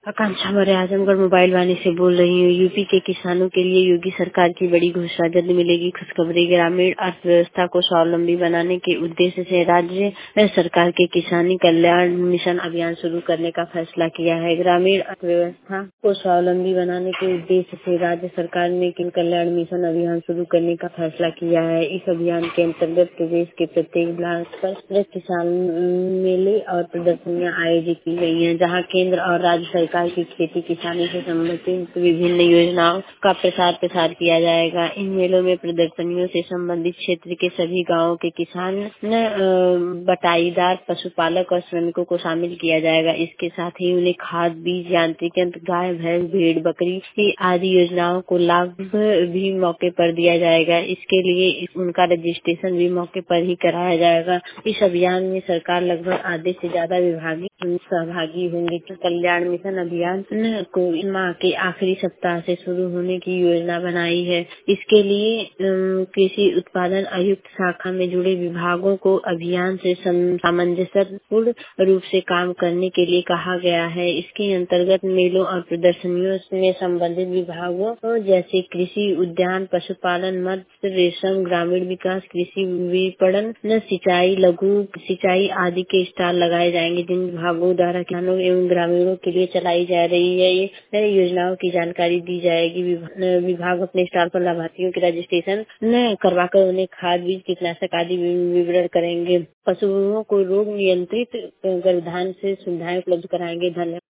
आकांक्षा Maurya Azamgarh mobile Vaani से बोल रही हूँ। यूपी के किसानों के लिए योगी सरकार की बड़ी घोषणा, जल्द मिलेगी खुशखबरी। ग्रामीण अर्थव्यवस्था को स्वावलंबी बनाने के उद्देश्य से राज्य सरकार के किसानी कल्याण मिशन अभियान शुरू करने का फैसला किया है। ग्रामीण अर्थव्यवस्था को स्वावलंबी बनाने के उद्देश्य से राज्य सरकार ने किसान कल्याण मिशन अभियान शुरू करने का फैसला किया है। इस अभियान के अंतर्गत प्रदेश के प्रत्येक ब्लॉक पर किसान मेले और प्रदर्शनियां आयोजित की गई हैं, जहां केंद्र और राज्य सरकार की खेती किसानी से संबंधित विभिन्न योजनाओं का प्रसार किया जाएगा। इन मेलों में प्रदर्शनियों से संबंधित क्षेत्र के सभी गांवों के किसान, बटाईदार, पशुपालक और श्रमिकों को शामिल किया जाएगा। इसके साथ ही उन्हें खाद, बीज, यांत्रिक यंत्र, गाय, भैंस, भेड़, बकरी आदि योजनाओं को लाभ भी मौके पर दिया जाएगा। इसके लिए उनका रजिस्ट्रेशन भी मौके पर ही कराया जाएगा। इस अभियान में सरकार लगभग आधे से ज्यादा विभागीय सहभागी होंगे। कल्याण मिशन अभियान को माह के आखिरी सप्ताह से शुरू होने की योजना बनाई है। इसके लिए कृषि उत्पादन आयुक्त शाखा में जुड़े विभागों को अभियान से सामंजस्यपूर्ण रूप से काम करने के लिए कहा गया है। इसके अंतर्गत मेलों और प्रदर्शनियों में संबंधित विभागों जैसे कृषि, उद्यान, पशुपालन, मत्स्य, रेशम, ग्रामीण विकास, कृषि विपणन, सिंचाई, लघु सिंचाई आदि के स्टॉल लगाए जाएंगे, जिन विभागों द्वारा किसानों एवं ग्रामीणों के लिए चलाई जा रही है ये योजनाओं की जानकारी दी जाएगी। विभाग अपने स्टॉल पर लाभार्थियों के रजिस्ट्रेशन करवाकर उन्हें खाद, बीज, कीटनाशक आदि वितरण करेंगे। पशुओं को रोग नियंत्रित गर्भाधान से सुविधाएं उपलब्ध कराएंगे। धन्यवाद।